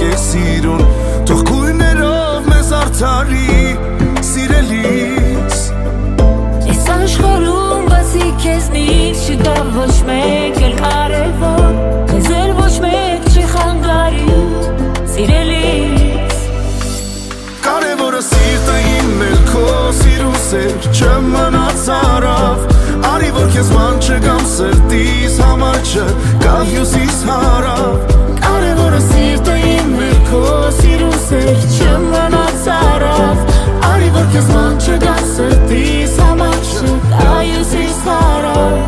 սիրուն թող գույներով մեզ արդարի սիրելիս Այս աշխարհում բացի քեզնից չկա ոչ մեկ էլ կարևոր Քեզ էլ ոչ մեկ չի խանգարի սիրելիս Կարևորը սիրտը իմ էլ քո սիրուն սեր չմնաց հարավ Արի որ քեզ ման չգամ սրտիս համար չկա հյուսիս հարավ Կարևորը սիրտը իմ էլ քո սիրուն սեր չմնաց հարավ Արի որ քեզ ման չգամ սրտիս համար չկա հյուսիս հարավ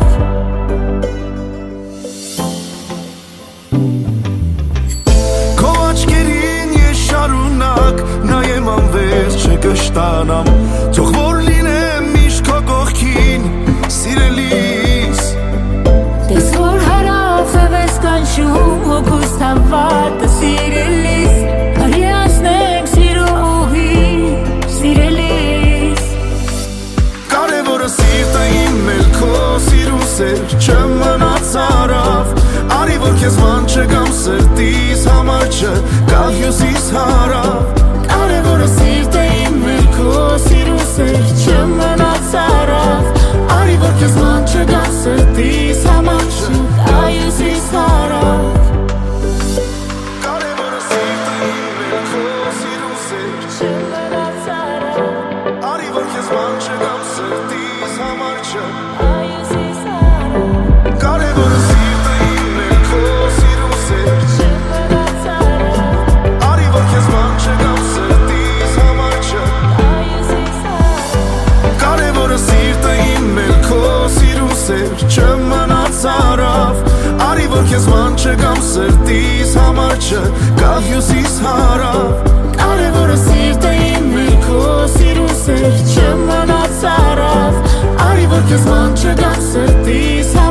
Քո աչքերին ես շարունակ նայեմ անվերջ չկշտանամ Թող որ լինեմ միշտ քո կողքին սիրելիս Տես որ հարավ ես կանչում հոգուս հավատը սիրելիս Արի անցնենք սիրո ուղի սիրելիս Կարևորը սիրտը իմ էլ քո սիրուն սեր չմնաց հարավ Արի որ քեզ ման չգամ սրտիս համար չկա հյուսիս հարավ Կարևորը սիրտը իմ էլ քո սիրուն սեր չմնաց հարավ Արի որ քեզ ման չգամ սրտիս համար չկա հյուսիս հարավ Կարևորը սիրտը իմ էլ քո սիրուն սեր Չմնաց հարավ Արի որ քեզ ման չգամ սրտիս համար չկա հյուսիս հարավ Կարևորը սիրտը իմ էլ քո սիրուն սեր Չմնաց հարավ Արի որ քեզ ման չգամ սրտիս համար չկա հյուսիս հարավ Կարևորը սիրտը իմ էլ քո սիրուն սեր չմնաց հարավ Արի որ քեզ ման չգամ սրտիս համար չկա հյուսիս հարավ Կարևորը սիրտը իմ էլ քո սիրուն սեր չմնաց հարավ Արի որ քեզ ման չգամ սրտիս